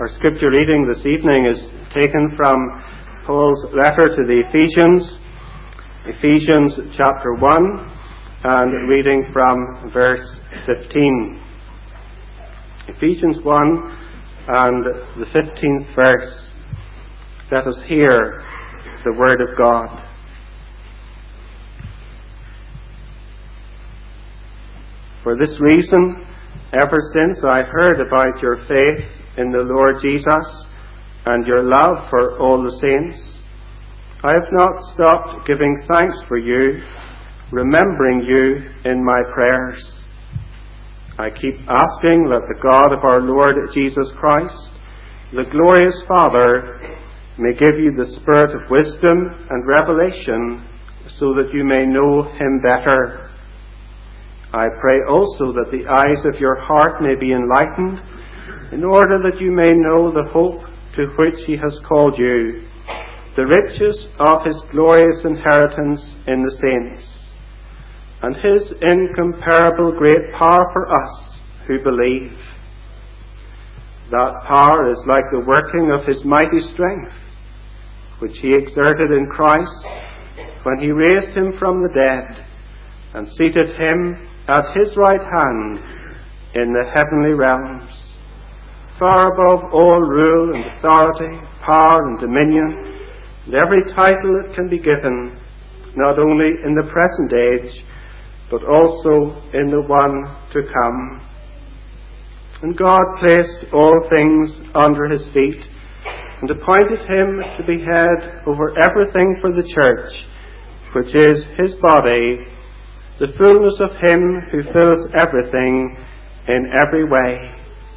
Our scripture reading this evening is taken from Paul's letter to the Ephesians, Ephesians chapter 1, and reading from verse 15. Ephesians 1 and the 15th verse. Let us hear the word of God. For this reason, ever since I heard about your faith in the Lord Jesus and your love for all the saints, I have not stopped giving thanks for you, remembering you in my prayers. I keep asking that the God of our Lord Jesus Christ, the glorious Father, may give you the spirit of wisdom and revelation so that you may know him better. I pray also that the eyes of your heart may be enlightened, in order that you may know the hope to which he has called you, the riches of his glorious inheritance in the saints, and his incomparable great power for us who believe. That power is like the working of his mighty strength, which he exerted in Christ when he raised him from the dead and seated him at his right hand in the heavenly realms, far above all rule and authority, power and dominion, and every title that can be given, not only in the present age, but also in the one to come. And God placed all things under his feet, and appointed him to be head over everything for the church, which is his body, the fullness of him who fills everything in every way.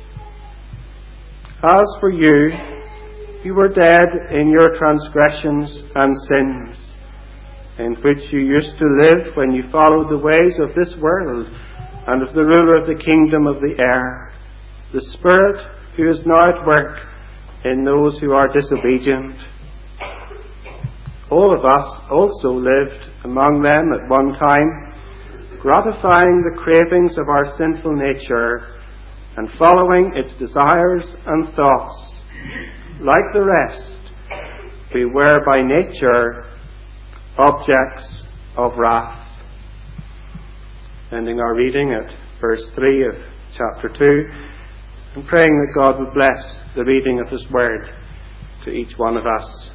As for you, you were dead in your transgressions and sins, in which you used to live when you followed the ways of this world and of the ruler of the kingdom of the air, the Spirit who is now at work in those who are disobedient. All of us also lived among them at one time, gratifying the cravings of our sinful nature and following its desires and thoughts. Like the rest, we were by nature objects of wrath. Ending our reading at verse 3 of chapter 2, and praying that God would bless the reading of his word to each one of us.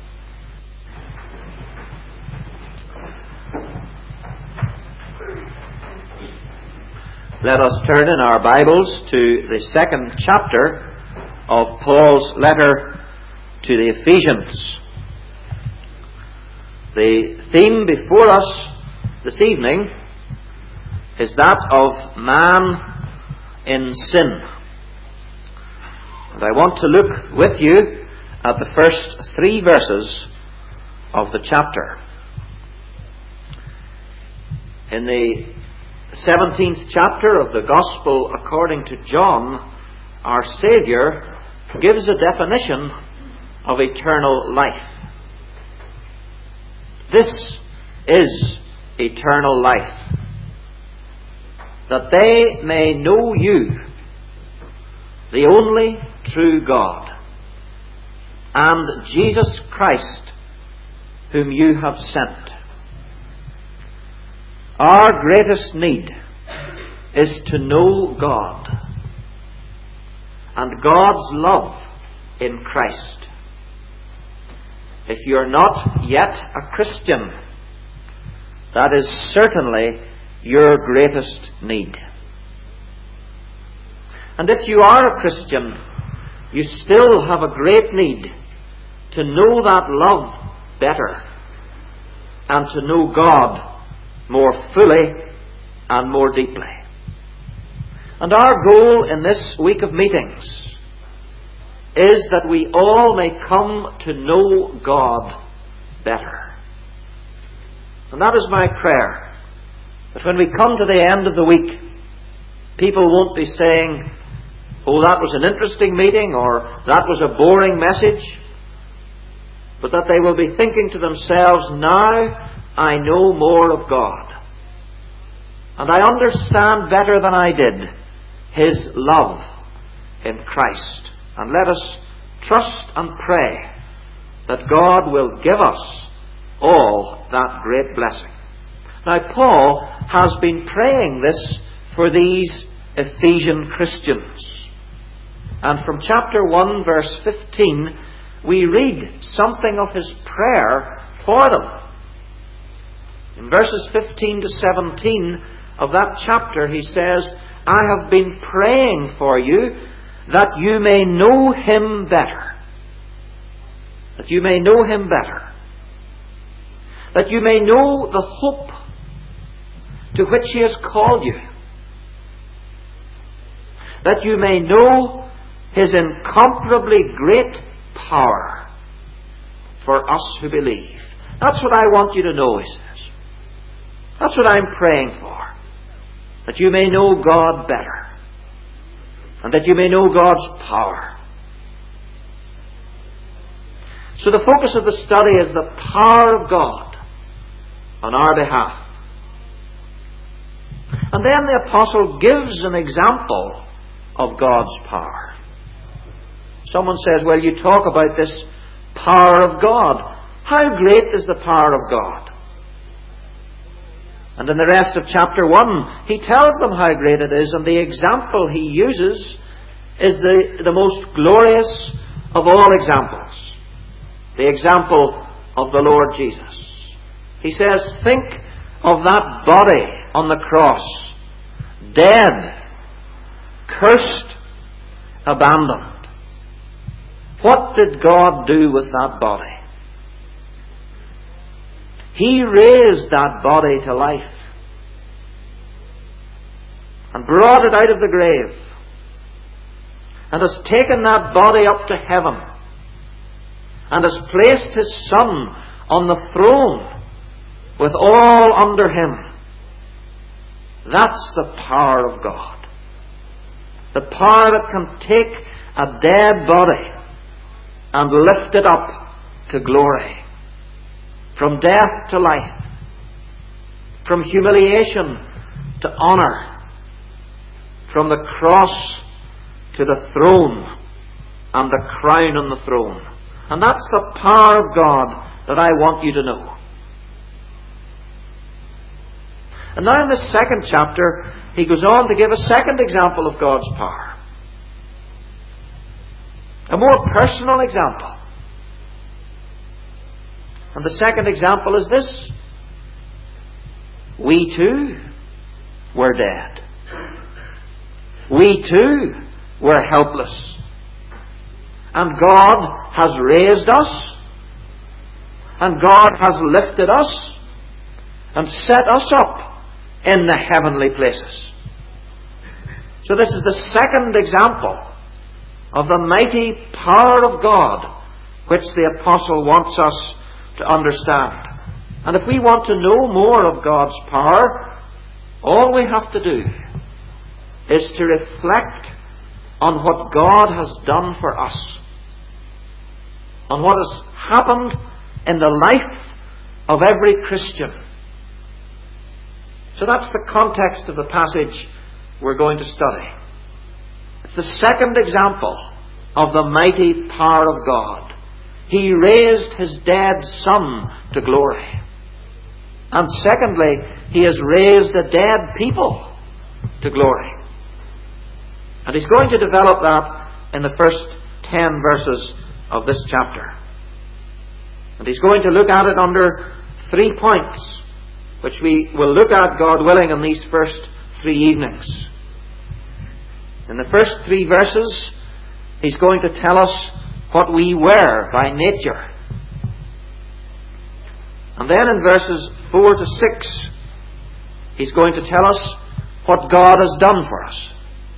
Let us turn in our Bibles to the second chapter of Paul's letter to the Ephesians. The theme before us this evening is that of man in sin. And I want to look with you at the first 3 verses of the chapter. In the 17th chapter of the Gospel according to John, our Saviour gives a definition of eternal life. This is eternal life, that they may know you, the only true God, and Jesus Christ, whom you have sent. Our greatest need is to know God and God's love in Christ. If you're not yet a Christian, that is certainly your greatest need. And if you are a Christian, you still have a great need to know that love better and to know God more fully and more deeply. And our goal in this week of meetings is that we all may come to know God better. And that is my prayer, that when we come to the end of the week, people won't be saying, "Oh, that was an interesting meeting," or "that was a boring message," but that they will be thinking to themselves, "Now I know more of God, and I understand better than I did His love in Christ." And let us trust and pray that God will give us all that great blessing. Now, Paul has been praying this for these Ephesian Christians. And from chapter 1, verse 15, we read something of his prayer for them. In verses 15 to 17 of that chapter, he says, I have been praying for you that you may know Him better. That you may know Him better. That you may know the hope to which He has called you. That you may know His incomparably great power for us who believe. That's what I want you to know, he says. That's what I'm praying for. That you may know God better. And that you may know God's power. So the focus of the study is the power of God on our behalf. And then the apostle gives an example of God's power. Someone says, well, you talk about this power of God. How great is the power of God? And in the rest of chapter 1, he tells them how great it is, and the example he uses is the most glorious of all examples. The example of the Lord Jesus. He says, think of that body on the cross, dead, cursed, abandoned. What did God do with that body? He raised that body to life and brought it out of the grave and has taken that body up to heaven and has placed His Son on the throne with all under Him. That's the power of God. The power that can take a dead body and lift it up to glory. From death to life. From humiliation to honour. From the cross to the throne and the crown on the throne. And that's the power of God that I want you to know. And now in the second chapter, he goes on to give a second example of God's power. A more personal example. And the second example is this. We too were dead. We too were helpless. And God has raised us. And God has lifted us. And set us up in the heavenly places. So this is the second example of the mighty power of God which the apostle wants us to understand. And if we want to know more of God's power, all we have to do is to reflect on what God has done for us, on what has happened in the life of every Christian. So that's the context of the passage we're going to study. It's the second example of the mighty power of God. He raised His dead Son to glory. And secondly, He has raised a dead people to glory. And He's going to develop that in the first 10 verses of this chapter. And He's going to look at it under 3 points, which we will look at, God willing, in these first 3 evenings. In the first 3 verses, he's going to tell us what we were by nature. And then in verses 4 to 6, he's going to tell us what God has done for us.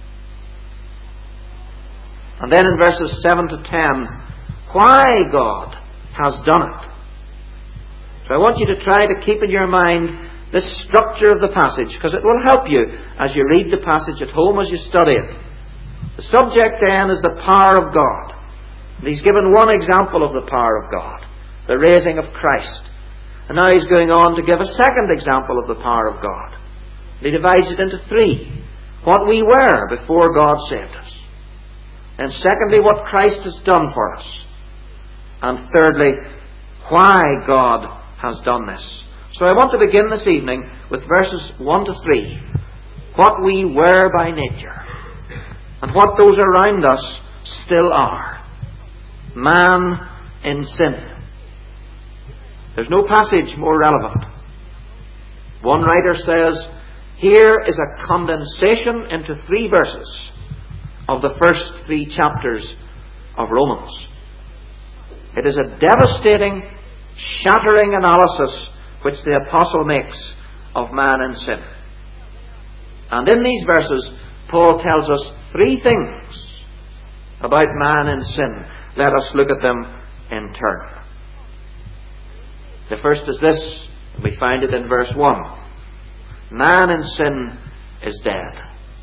And then in verses 7 to 10, why God has done it. So I want you to try to keep in your mind this structure of the passage, because it will help you as you read the passage at home, as you study it. The subject then is the power of God. And he's given one example of the power of God, the raising of Christ. And now he's going on to give a second example of the power of God. And he divides it into 3. What we were before God saved us. And secondly, what Christ has done for us. And thirdly, why God has done this. So I want to begin this evening with verses 1 to 3. What we were by nature, and what those around us still are. Man in sin. There's no passage more relevant. One writer says, here is a condensation into 3 verses of the first 3 chapters of Romans. It is a devastating, shattering analysis which the apostle makes of man in sin. And in these verses, Paul tells us 3 things about man in sin. Let us look at them in turn. The first is this. We find it in verse 1. Man in sin is dead.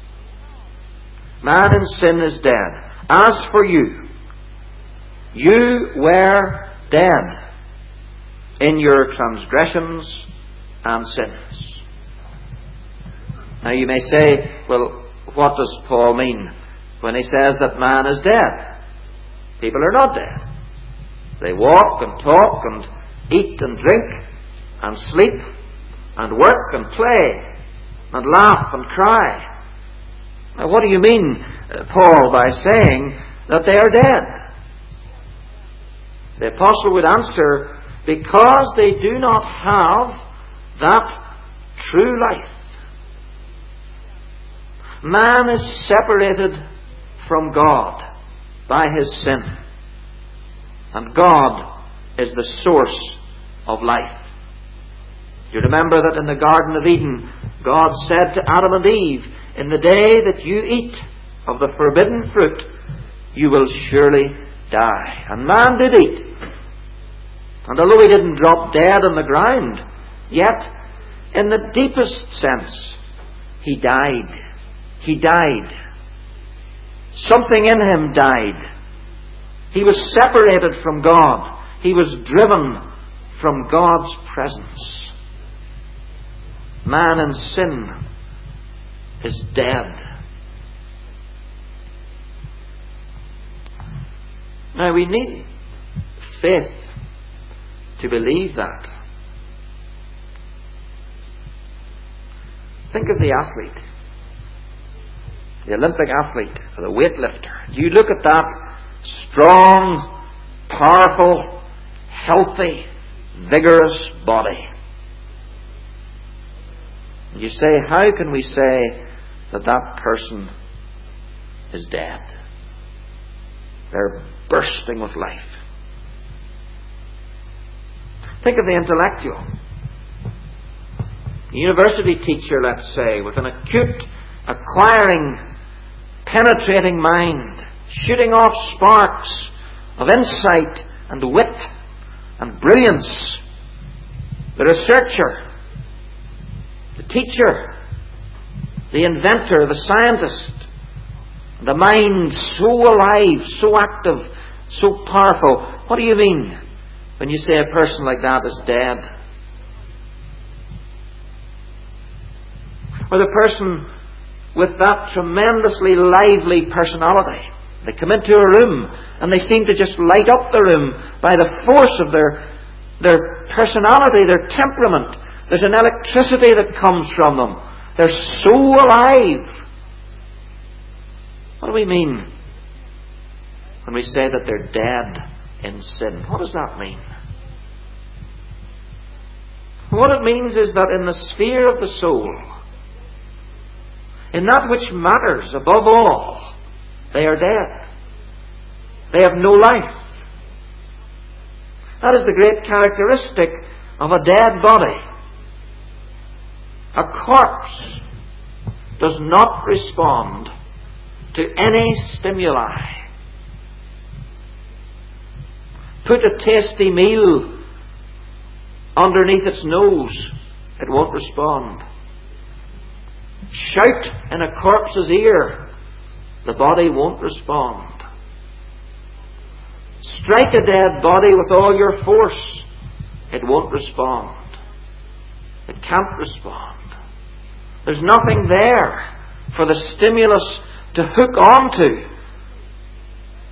Man in sin is dead. As for you, you were dead in your transgressions and sins. Now you may say, well, what does Paul mean when he says that man is dead? People are not dead. They walk and talk and eat and drink and sleep and work and play and laugh and cry. Now what do you mean, Paul, by saying that they are dead? The apostle would answer, because they do not have that true life. Man is separated from God by his sin. And God is the source of life. You remember that in the Garden of Eden, God said to Adam and Eve, in the day that you eat of the forbidden fruit, you will surely die. And man did eat. And although he didn't drop dead on the ground, yet, in the deepest sense, he died. He died. Something in him died. He was separated from God. He was driven from God's presence. Man in sin is dead. Now we need faith to believe that. Think of the athlete, the Olympic athlete, or the weightlifter. You look at that strong, powerful, healthy, vigorous body. You say, how can we say that that person is dead? They're bursting with life. Think of the intellectual. A university teacher, let's say, with an acute, acquiring, penetrating mind, shooting off sparks of insight and wit and brilliance. The researcher, the teacher, the inventor, the scientist, the mind so alive, so active, so powerful. What do you mean when you say a person like that is dead? Or the person with that tremendously lively personality. They come into a room and they seem to just light up the room by the force of their personality, their temperament. There's an electricity that comes from them. They're so alive. What do we mean when we say that they're dead in sin? What does that mean? What it means is that in the sphere of the soul, in that which matters above all, they are dead. They have no life. That is the great characteristic of a dead body. A corpse does not respond to any stimuli. Put a tasty meal underneath its nose, it won't respond. Shout in a corpse's ear, the body won't respond. Strike a dead body with all your force, it won't respond. It can't respond. There's nothing there for the stimulus to hook onto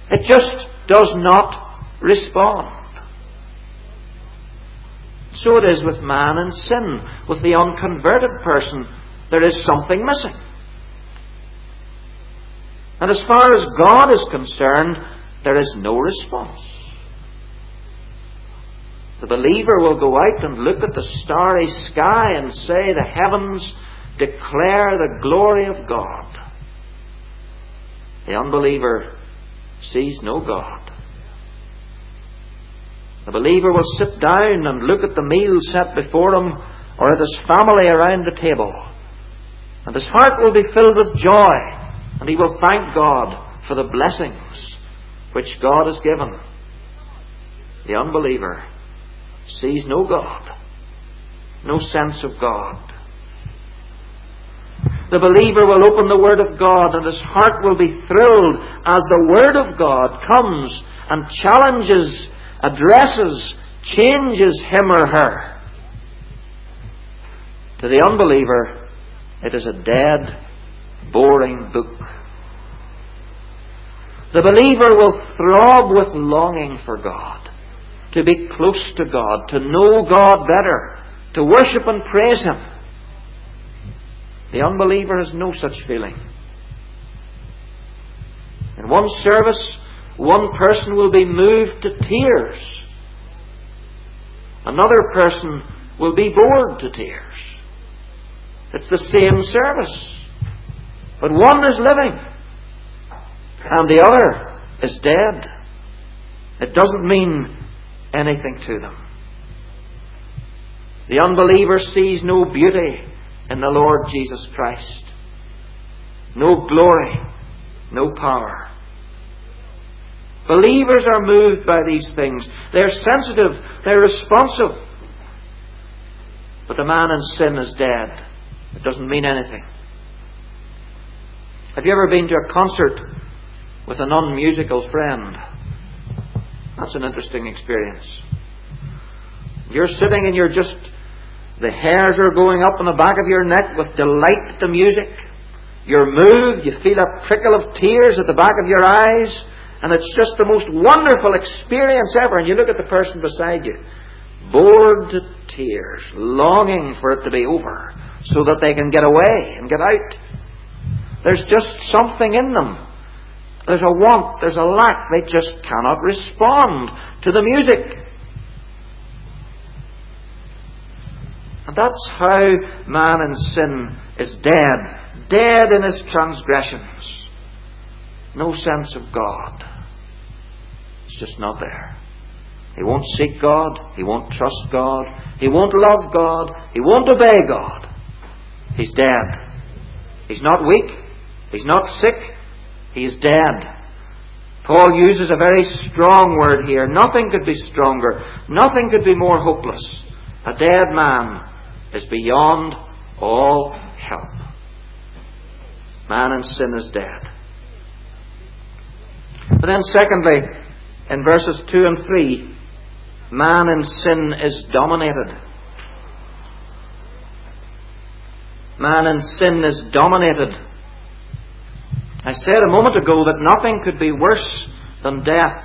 It just does not respond. So it is with man in sin. With the unconverted person, there is something missing. And as far as God is concerned, there is no response. The believer will go out and look at the starry sky and say, the heavens declare the glory of God. The unbeliever sees no God. The believer will sit down and look at the meal set before him, or at his family around the table, and his heart will be filled with joy, and he will thank God for the blessings which God has given. The unbeliever sees no God, no sense of God. The believer will open the Word of God, and his heart will be thrilled as the Word of God comes and challenges, addresses, changes him or her. To the unbeliever, it is a dead, boring book. The believer will throb with longing for God, to be close to God, to know God better, to worship and praise Him. The unbeliever has no such feeling. In one service, one person will be moved to tears. Another person will be bored to tears. It's the same service, but one is living and the other is dead. It doesn't mean anything to them. The unbeliever sees no beauty in the Lord Jesus Christ, no glory, no power. Believers are moved by these things. They're sensitive, they're responsive. But the man in sin is dead. It doesn't mean anything. Have you ever been to a concert with a non-musical friend? That's an interesting experience. You're sitting and you're just, the hairs are going up on the back of your neck with delight at the music. You're moved, you feel a prickle of tears at the back of your eyes, and it's just the most wonderful experience ever. And you look at the person beside you, bored to tears, longing for it to be over so that they can get away and get out. There's just something in them. There's a want, there's a lack. They just cannot respond to the music. And that's how man in sin is dead. Dead in his transgressions. No sense of God. It's just not there. He won't seek God. He won't trust God. He won't love God. He won't obey God. He's dead. He's not weak. He's not sick. He is dead. Paul uses a very strong word here. Nothing could be stronger. Nothing could be more hopeless. A dead man is beyond all help. Man in sin is dead. But then secondly, in verses 2 and 3, man in sin is dominated. Man in sin is dominated. I said a moment ago that nothing could be worse than death.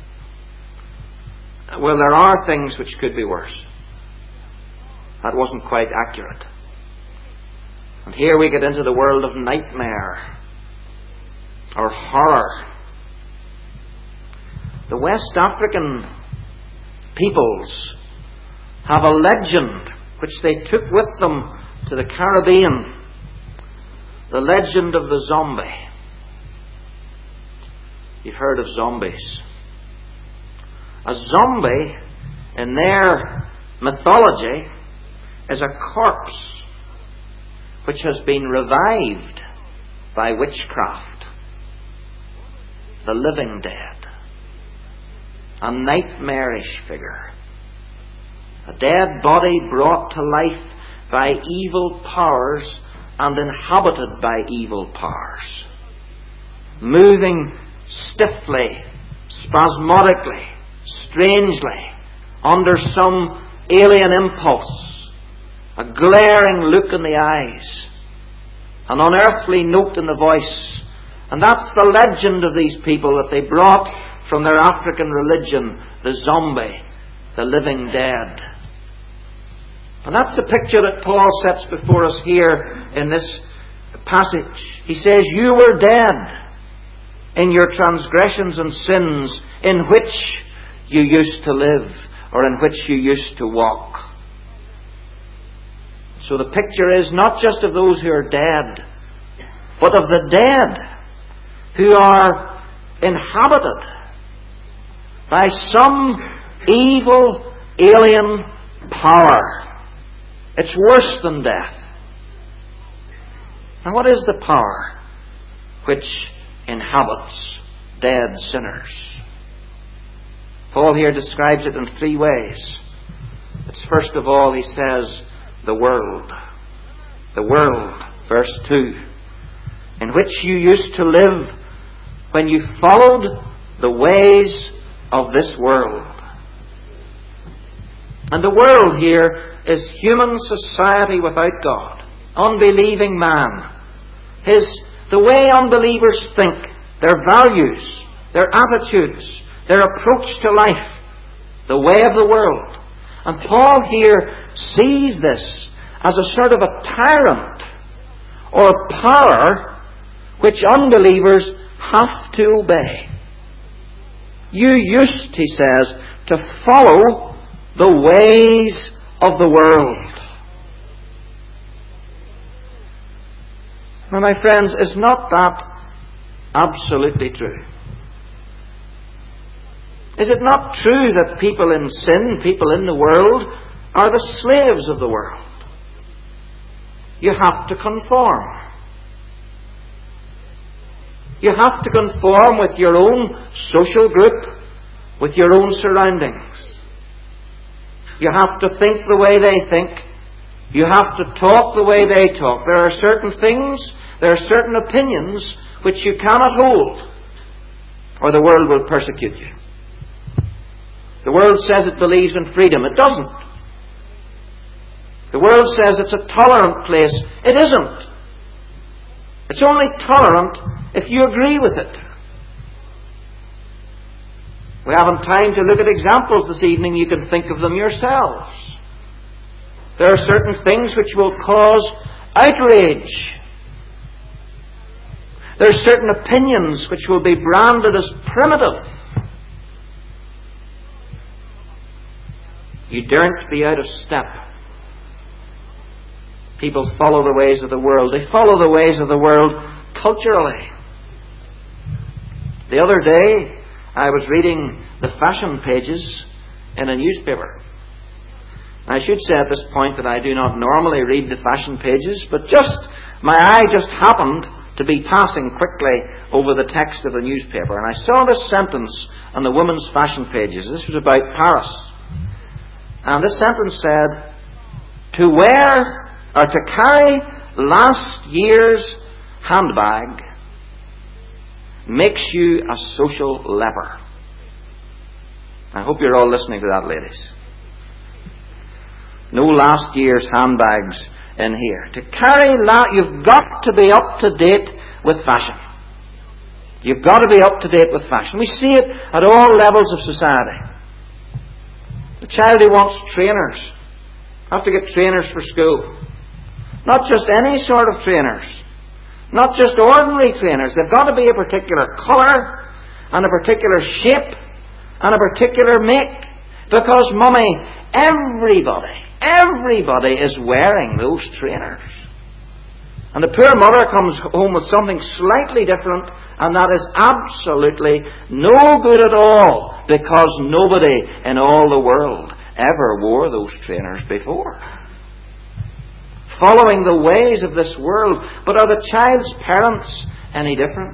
Well, there are things which could be worse. That wasn't quite accurate. And here we get into the world of nightmare or horror. The West African peoples have a legend which they took with them to the Caribbean. The legend of the zombie. You've heard of zombies. A zombie, in their mythology, is a corpse which has been revived by witchcraft. The living dead. A nightmarish figure. A dead body brought to life by evil powers and inhabited by evil powers. Moving stiffly, spasmodically, strangely, under some alien impulse. A glaring look in the eyes. An unearthly note in the voice. And that's the legend of these people that they brought from their African religion, the zombie, the living dead. And that's the picture that Paul sets before us here in this passage. He says, you were dead in your transgressions and sins in which you used to live, or in which you used to walk. So the picture is not just of those who are dead, but of the dead who are inhabited by some evil alien power. It's worse than death. And what is the power which inhabits dead sinners? Paul here describes it in three ways. It's first of all, he says, the world. The world, verse 2, in which you used to live when you followed the ways of this world. And the world here is human society without God. Unbelieving man. The way unbelievers think, their values, their attitudes, their approach to life, the way of the world. And Paul here sees this as a sort of a tyrant or a power which unbelievers have to obey. You used, he says, to follow the ways of the world. Now, my friends, is not that absolutely true? Is it not true that people in sin, people in the world, are the slaves of the world? You have to conform. You have to conform with your own social group, with your own surroundings. You have to think the way they think. You have to talk the way they talk. There are certain things, there are certain opinions which you cannot hold, or the world will persecute you. The world says it believes in freedom. It doesn't. The world says it's a tolerant place. It isn't. It's only tolerant if you agree with it. We haven't time to look at examples this evening. You can think of them yourselves. There are certain things which will cause outrage. There are certain opinions which will be branded as primitive. You daren't be out of step. People follow the ways of the world. They follow the ways of the world culturally. The other day, I was reading the fashion pages in a newspaper. I should say at this point that I do not normally read the fashion pages, but my eye just happened to be passing quickly over the text of the newspaper, and I saw this sentence on the women's fashion pages. This was about Paris. And this sentence said, to wear or to carry last year's handbag makes you a social leper. I hope you're all listening to that, ladies. No last year's handbags in here. To carry you've got to be up to date with fashion. You've got to be up to date with fashion. We see it at all levels of society. The child who wants trainers have to get trainers for school. Not just any sort of trainers. Not just ordinary trainers. They've got to be a particular colour and a particular shape and a particular make. Because, Mummy, everybody is wearing those trainers. And the poor mother comes home with something slightly different, and that is absolutely no good at all, because nobody in all the world ever wore those trainers before. Following the ways of this world. But are the child's parents any different?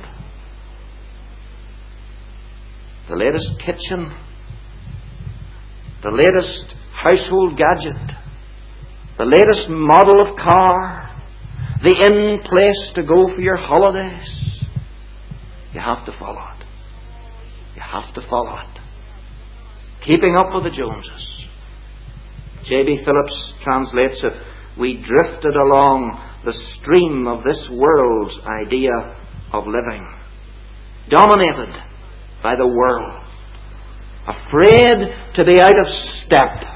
The latest kitchen, the latest household gadget, the latest model of car, the in place to go for your holidays. You have to follow it. You have to follow it. Keeping up with the Joneses. J.B. Phillips translates it, we drifted along the stream of this world's idea of living. dominated by the world, afraid to be out of step.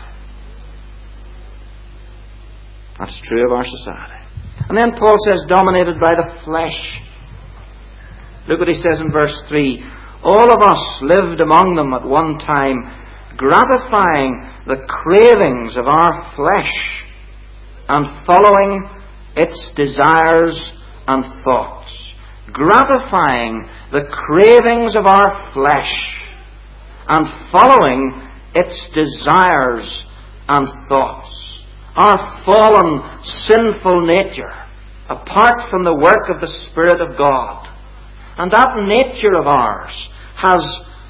That's true of our society. And then Paul says, dominated by the flesh. Look what he says in verse 3. All of us lived among them at one time, gratifying the cravings of our flesh and following its desires and thoughts. Gratifying the cravings of our flesh and following its desires and thoughts. Our fallen, sinful nature, apart from the work of the Spirit of God. And that nature of ours has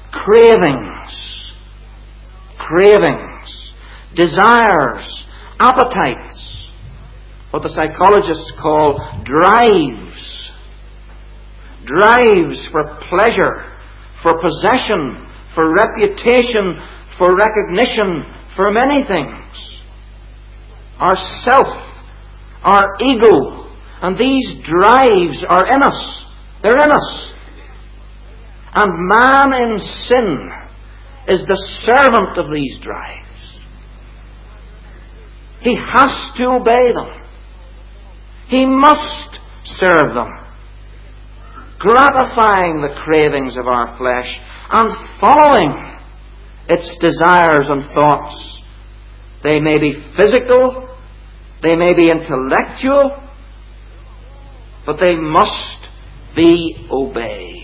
cravings, desires, appetites, what the psychologists call drives for pleasure, for possession, for reputation, for recognition, for many things. Our self, our ego, and these drives are in us. They're in us. And man in sin is the servant of these drives. He has to obey them. He must serve them, gratifying the cravings of our flesh and following its desires and thoughts. They may be physical, they may be intellectual, but they must be obeyed.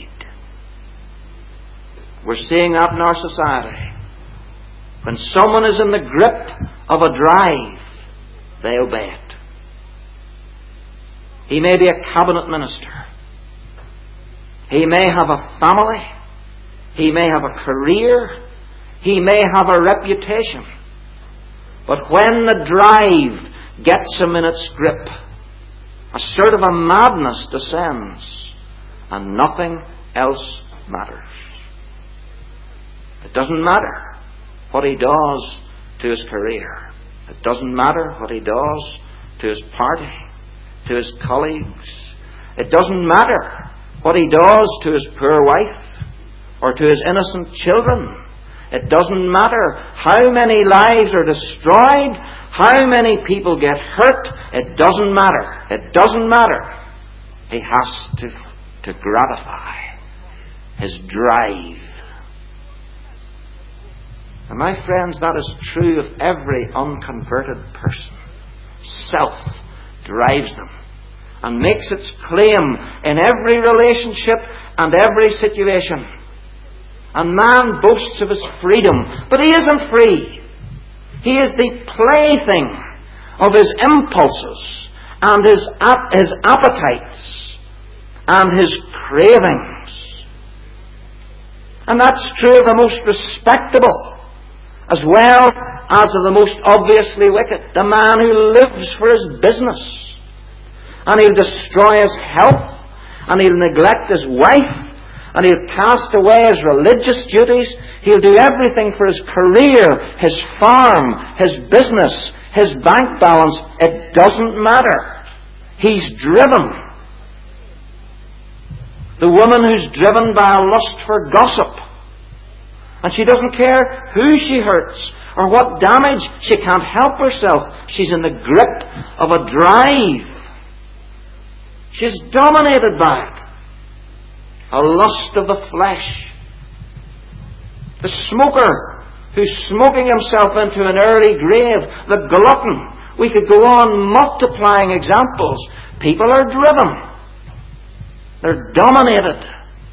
We're seeing that in our society. When someone is in the grip of a drive, they obey it. He may be a cabinet minister. He may have a family. He may have a career. He may have a reputation. But when the drive gets him in its grip, a sort of a madness descends, and nothing else matters. It doesn't matter what he does to his career. It doesn't matter what he does to his party, to his colleagues. It doesn't matter what he does to his poor wife or to his innocent children. It doesn't matter how many lives are destroyed, how many people get hurt. It doesn't matter. It doesn't matter. He has to gratify his drive. And my friends, that is true of every unconverted person. Self drives them and makes its claim in every relationship and every situation. And man boasts of his freedom, but he isn't free. He is the plaything of his impulses and his appetites and his cravings. And that's true of the most respectable as well as of the most obviously wicked. The man who lives for his business, and he'll destroy his health, and he'll neglect his wife, and he'll cast away his religious duties. He'll do everything for his career, his farm, his business, his bank balance. It doesn't matter. He's driven. The woman who's driven by a lust for gossip, and she doesn't care who she hurts or what damage, she can't help herself. She's in the grip of a drive. She's dominated by it. A lust of the flesh. The smoker who's smoking himself into an early grave. The glutton. We could go on multiplying examples. People are driven. They're dominated.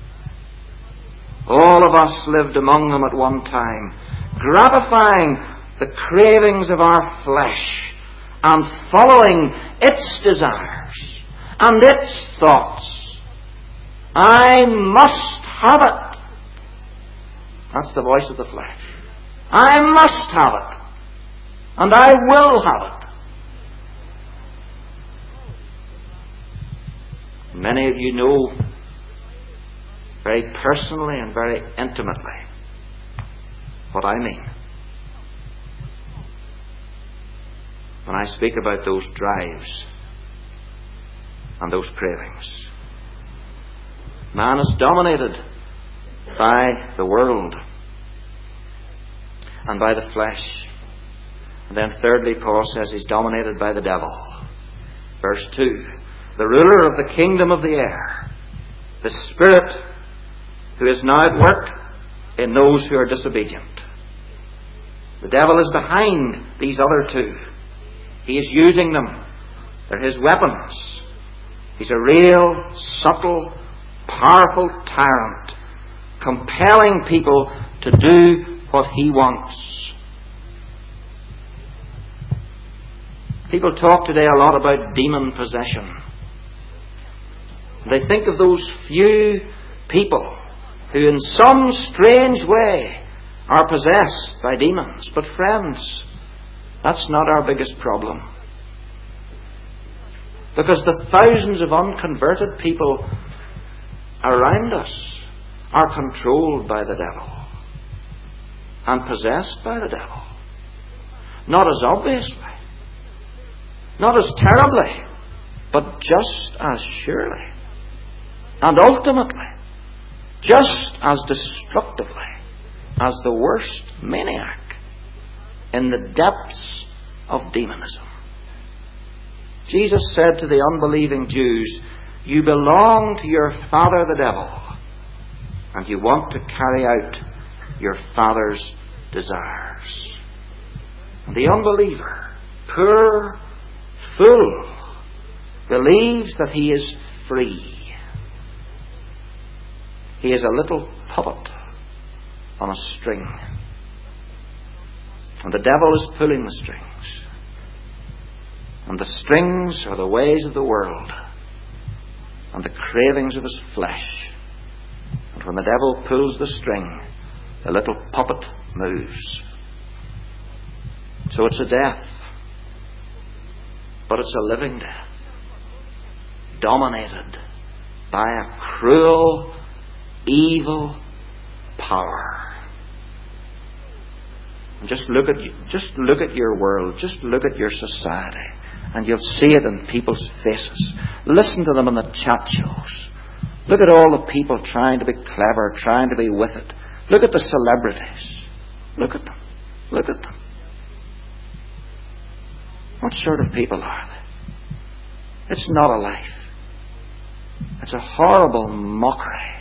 All of us lived among them at one time, gratifying the cravings of our flesh and following its desires and its thoughts. I must have it. That's the voice of the flesh. I must have it. And I will have it. Many of you know very personally and very intimately what I mean when I speak about those drives and those cravings. Man is dominated by the world and by the flesh. And then thirdly, Paul says he's dominated by the devil. Verse 2, the ruler of the kingdom of the air, the spirit who is now at work in those who are disobedient. The devil is behind these other two. He is using them. They're his weapons. He's a real, subtle, powerful tyrant, compelling people to do what he wants. People talk today a lot about demon possession. They think of those few people who in some strange way are possessed by demons. But friends, that's not our biggest problem. Because the thousands of unconverted people around us are controlled by the devil and possessed by the devil. Not as obviously, not as terribly, but just as surely and ultimately, just as destructively as the worst maniac in the depths of demonism. Jesus said to the unbelieving Jews, you belong to your father the devil, and you want to carry out your father's desires. And the unbeliever, poor fool, believes that he is free. He is a little puppet on a string. And the devil is pulling the strings. And the strings are the ways of the world and the cravings of his flesh. And when the devil pulls the string, the little puppet moves. So it's a death. But it's a living death, dominated by a cruel, evil power. And just look at your world, just look at your society, and you'll see it in people's faces. Listen to them on the chat shows. Look at all the people trying to be clever, trying to be with it. Look at the celebrities. Look at them. Look at them. What sort of people are they? It's not a life. It's a horrible mockery.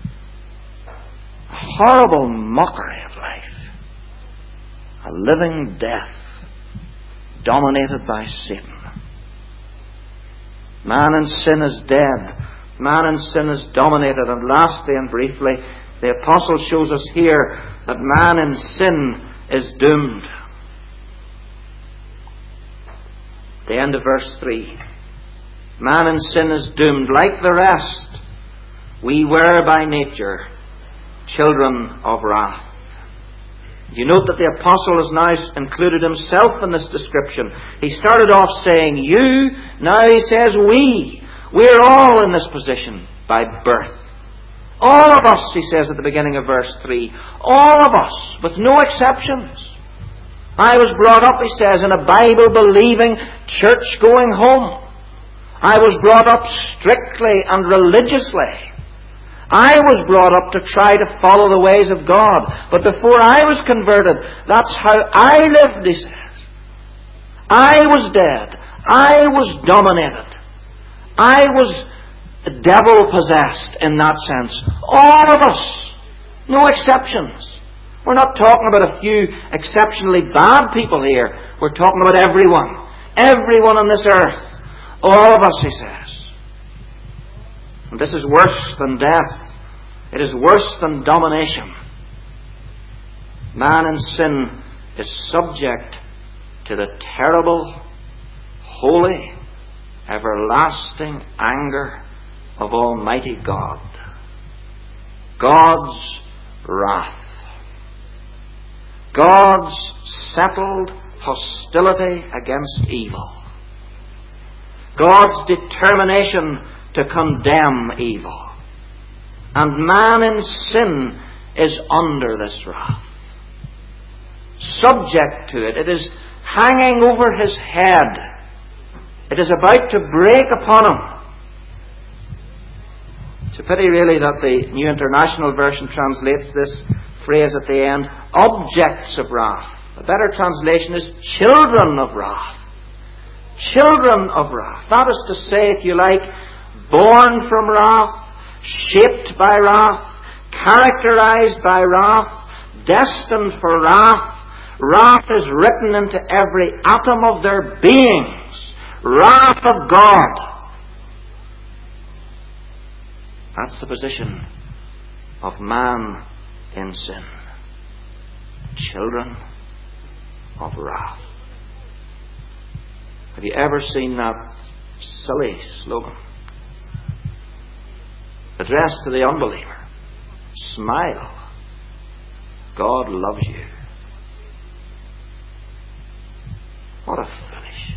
A horrible mockery of life. A living death dominated by Satan. Man in sin is dead. Man in sin is dominated. And lastly and briefly, the apostle shows us here that man in sin is doomed. The end of verse 3. Man in sin is doomed. Like the rest, we were by nature children of wrath. You note that the apostle has now included himself in this description. He started off saying you, now he says we. We're all in this position by birth. All of us, he says at the beginning of verse 3. All of us, with no exceptions. I was brought up, he says, in a Bible-believing, church-going home. I was brought up strictly and religiously. I was brought up to try to follow the ways of God. But before I was converted, that's how I lived, he says. I was dead. I was dominated. I was devil-possessed in that sense. All of us. No exceptions. We're not talking about a few exceptionally bad people here. We're talking about everyone. Everyone on this earth. All of us, he says. And this is worse than death. It is worse than domination. Man in sin is subject to the terrible, holy, everlasting anger of Almighty God. God's wrath. God's settled hostility against evil. God's determination to condemn evil. And man in sin is under this wrath. Subject to it. It is hanging over his head. It is about to break upon him. To a pity really that the New International Version translates this phrase at the end, objects of wrath. A better translation is children of wrath. Children of wrath. That is to say, if you like, born from wrath, shaped by wrath, characterized by wrath, destined for wrath. Wrath is written into every atom of their beings. Wrath of God. That's the position of man in sin. Children of wrath. Have you ever seen that silly slogan addressed to the unbeliever? Smile. God loves you. What a foolish.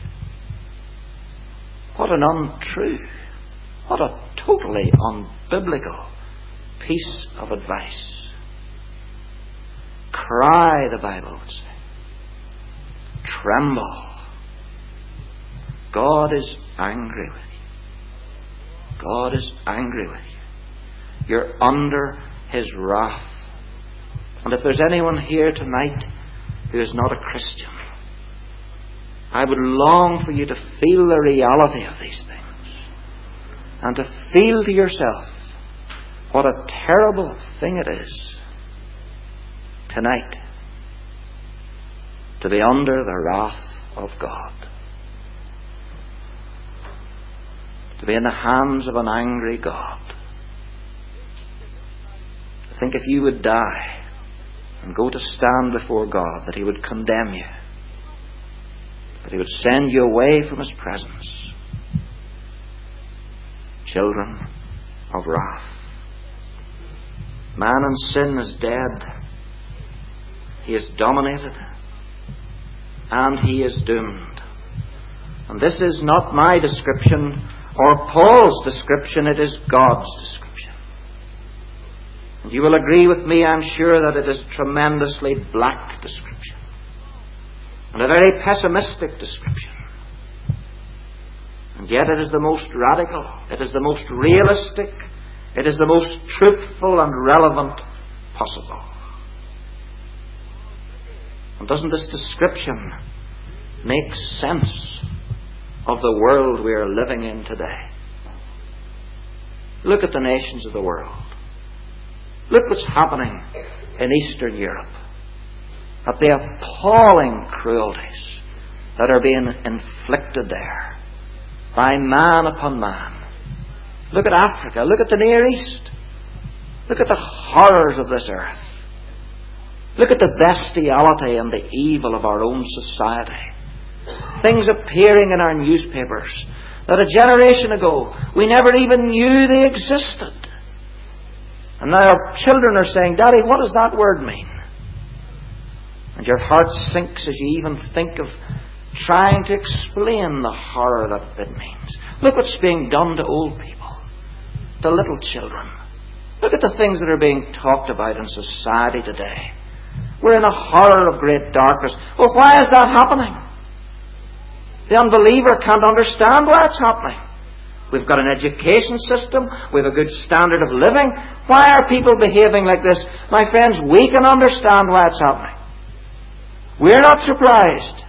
What an untrue. What a totally unbiblical piece of advice. Cry, the Bible would say. Tremble. God is angry with you. God is angry with you. You're under His wrath. And if there's anyone here tonight who is not a Christian, I would long for you to feel the reality of these things and to feel to yourself what a terrible thing it is tonight to be under the wrath of God, to be in the hands of an angry God. I think if you would die and go to stand before God, that He would condemn you, that He would send you away from His presence. Children of wrath. Man in sin is dead. He is dominated. And he is doomed. And this is not my description or Paul's description, it is God's description. And you will agree with me, I'm sure, that it is a tremendously black description. And a very pessimistic description. And yet it is the most radical, it is the most realistic, it is the most truthful and relevant possible. And doesn't this description make sense of the world we are living in today? Look at the nations of the world. Look what's happening in Eastern Europe. At the appalling cruelties that are being inflicted there by man upon man. Look at Africa. Look at the Near East. Look at the horrors of this earth. Look at the bestiality and the evil of our own society. Things appearing in our newspapers that a generation ago we never even knew they existed. And now our children are saying, Daddy, what does that word mean? And your heart sinks as you even think of trying to explain the horror that it means. Look what's being done to old people, to little children. Look at the things that are being talked about in society today. We're in a horror of great darkness. Well, why is that happening? The unbeliever can't understand why it's happening. We've got an education system. We have a good standard of living. Why are people behaving like this? My friends, we can understand why it's happening. We're not surprised.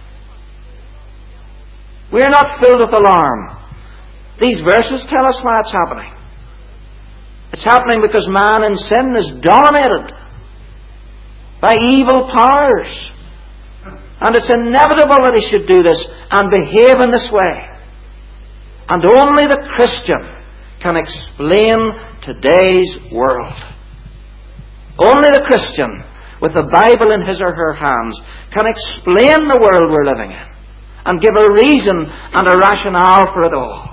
We're not filled with alarm. These verses tell us why it's happening. It's happening because man in sin is dominated by evil powers. And it's inevitable that he should do this and behave in this way. And only the Christian can explain today's world. Only the Christian, with the Bible in his or her hands, can explain the world we're living in and give a reason and a rationale for it all.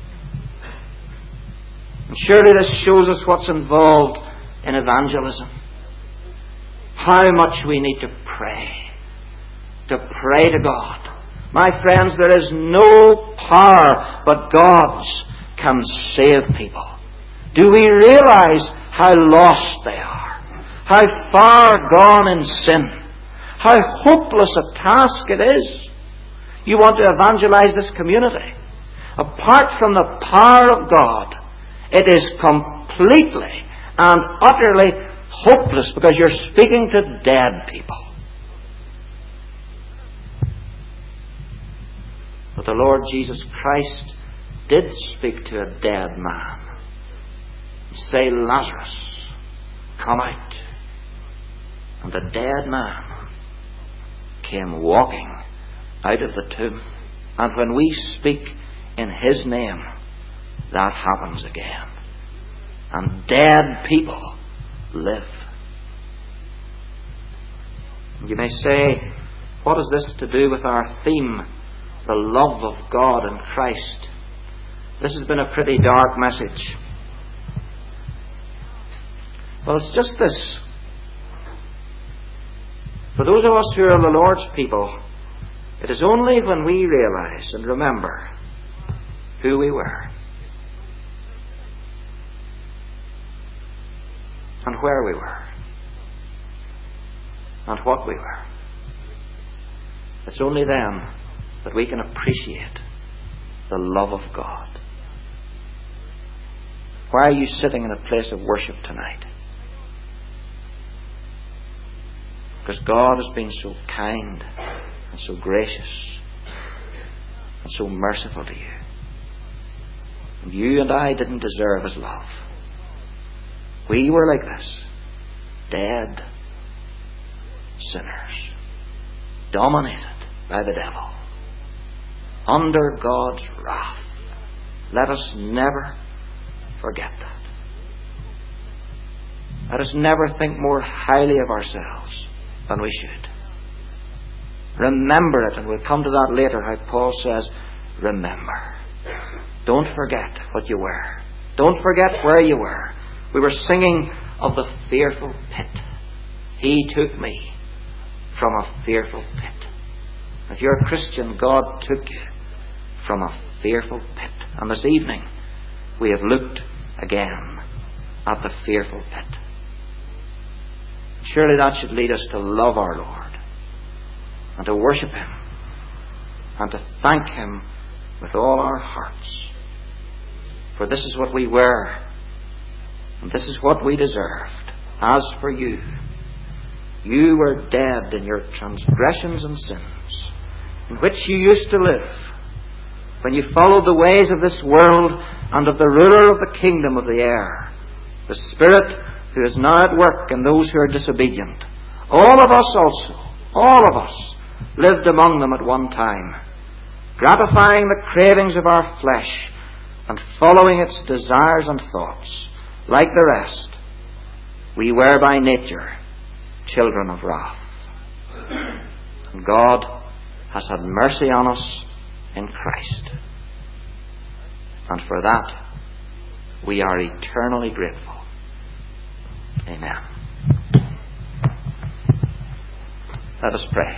And surely this shows us what's involved in evangelism. How much we need to pray. To pray to God. My friends, there is no power but God's can save people. Do we realize how lost they are? How far gone in sin? How hopeless a task it is? You want to evangelize this community. Apart from the power of God, it is completely completely and utterly hopeless because you're speaking to dead people. But the Lord Jesus Christ did speak to a dead man. Say, Lazarus, come out. And the dead man came walking out of the tomb. And when we speak in His name, that happens again. And dead people live. You may say, what has this to do with our theme, the love of God and Christ? This has been a pretty dark message. Well, it's just this. For those of us who are the Lord's people, it is only when we realize and remember who we were and where we were and what we were. It's only then that we can appreciate the love of God. Why are you sitting in a place of worship tonight? Because God has been so kind and so gracious and so merciful to you. And you and I didn't deserve His love. We were like this, dead sinners, dominated by the devil, under God's wrath. Let us never forget that. Let us never think more highly of ourselves than we should. Remember it, and we'll come to that later, how Paul says, remember. Don't forget what you were. Don't forget where you were. We were singing of the fearful pit. He took me from a fearful pit. If you're a Christian, God took you from a fearful pit. And this evening, we have looked again at the fearful pit. Surely that should lead us to love our Lord and to worship Him and to thank Him with all our hearts. For this is what we were, and this is what we deserved. As for you, you were dead in your transgressions and sins, in which you used to live, when you followed the ways of this world and of the ruler of the kingdom of the air, the Spirit who is now at work in those who are disobedient. All of us also, all of us, lived among them at one time, gratifying the cravings of our flesh and following its desires and thoughts. Like the rest, we were by nature children of wrath. And God has had mercy on us in Christ. And for that, we are eternally grateful. Amen. Let us pray.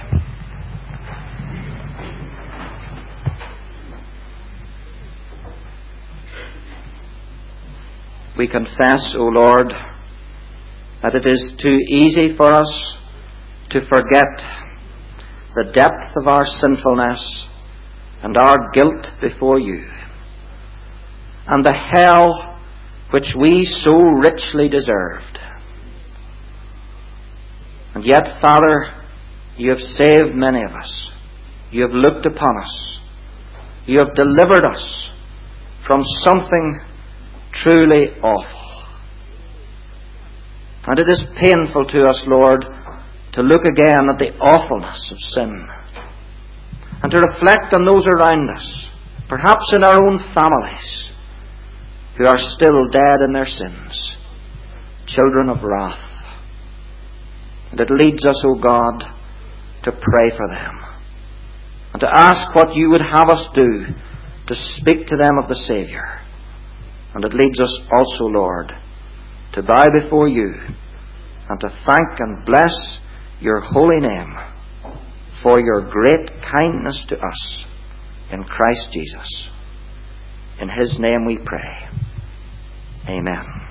We confess, O Lord, that it is too easy for us to forget the depth of our sinfulness and our guilt before you, and the hell which we so richly deserved. And yet, Father, you have saved many of us. You have looked upon us. You have delivered us from something truly awful. And it is painful to us, Lord, to look again at the awfulness of sin and to reflect on those around us, perhaps in our own families, who are still dead in their sins, children of wrath. And it leads us, O God, to pray for them and to ask what you would have us do to speak to them of the Saviour. And it leads us also, Lord, to bow before you and to thank and bless your holy name for your great kindness to us in Christ Jesus. In His name we pray. Amen.